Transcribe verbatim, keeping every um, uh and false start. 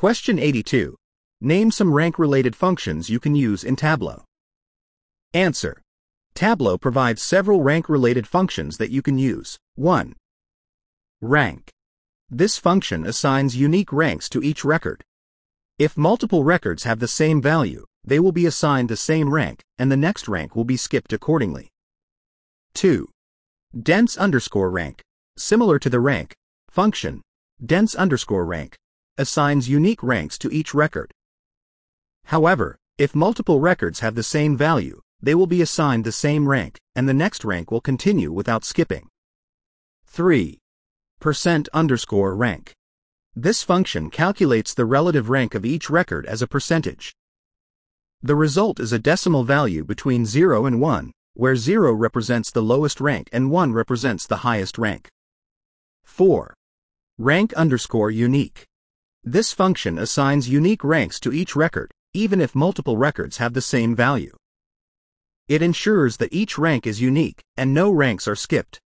Question eighty-two. Name some rank-related functions you can use in Tableau. Answer. Tableau provides several rank-related functions that you can use. one. Rank. This function assigns unique ranks to each record. If multiple records have the same value, they will be assigned the same rank, and the next rank will be skipped accordingly. two. Dense underscore rank. Similar to the rank function, dense underscore rank assigns unique ranks to each record. However, if multiple records have the same value, they will be assigned the same rank, and the next rank will continue without skipping. three. Percent underscore rank. This function calculates the relative rank of each record as a percentage. The result is a decimal value between zero and one, where zero represents the lowest rank and one represents the highest rank. four. Rank underscore unique. This function assigns unique ranks to each record, even if multiple records have the same value. It ensures that each rank is unique and no ranks are skipped.